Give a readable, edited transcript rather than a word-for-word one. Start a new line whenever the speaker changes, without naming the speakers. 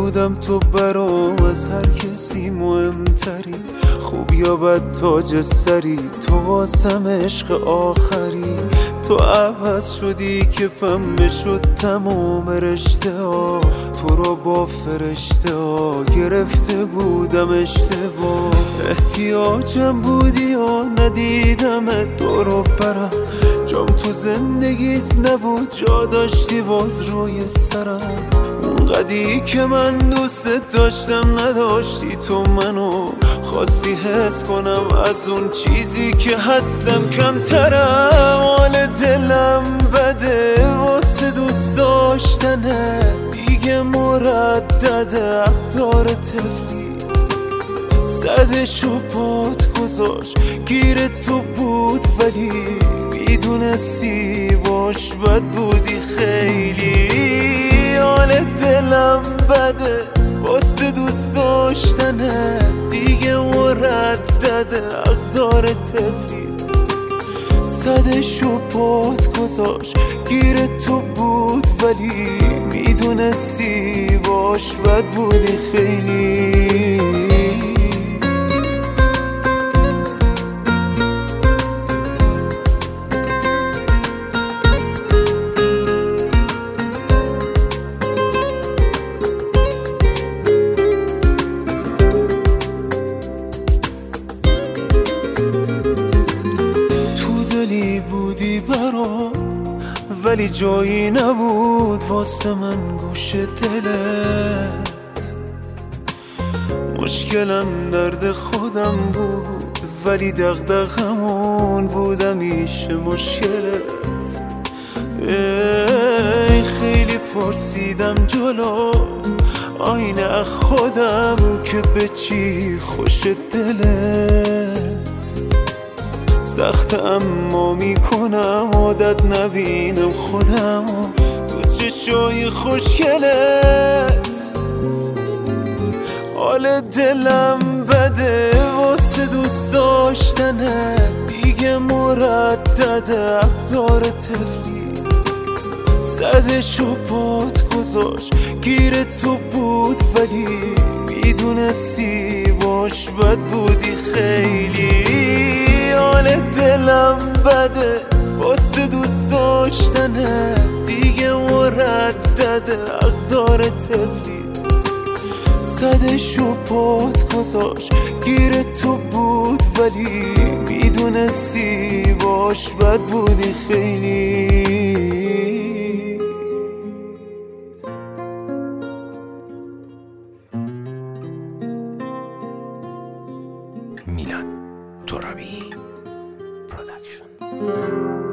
بودم تو برام از هر کسی مهمتری، خوب یا بد تاج سری، تو واسم عشق آخری. تو عوض شدی که پنبه شد تمام رشته ها، تو رو با فرشته ها گرفته بودم اشتباه. احتیاجم بودی و ندیدمت دورو برم، جام تو زندگیت نبود جا داشتی باز روی سرم. اونقدی که من دوست داشتم نداشتی تو منو، خواستی حس کنم از اون چیزی که هستم کمترم. حال دلم بده واسه دوست داشتنه، دیگه مردده اقدار طفلی. صدشو پات گذاشت گیر تو بود ولی میدونستی باش بد بودی خیلی. حال دلم بده واسه دوست داشتنه، دیگه مردده اقدار طفلی. صدشو پات گذاشت گیر تو بود ولی میدونستی باش بد بودی خیلی. بودی برام ولی جایی نبود واسه من گوش دلت. مشکلم درد خودم بود ولی دغدغمون بود همیشه مشکلت. خیلی پرسیدم جلو آینه خودم که به چی خوش دلت. سخت اما میکنم عادت نبینم خودم و تو چشای خوشگلت. حال دلم بده واسه دوست داشتنه، دیگه مردده اقدار طفلی. صدشو پات گذاشت گیر تو بود ولی میدونستی باش بد بودی خیلی. حال دلم بده واسه دوست داشتنه، دیگه مردده اقدار طفلی. صدشو پات گذاشت گیر تو بود ولی میدونستی باش بد بودی خیلی.
میلاد ترابی پروداکشن.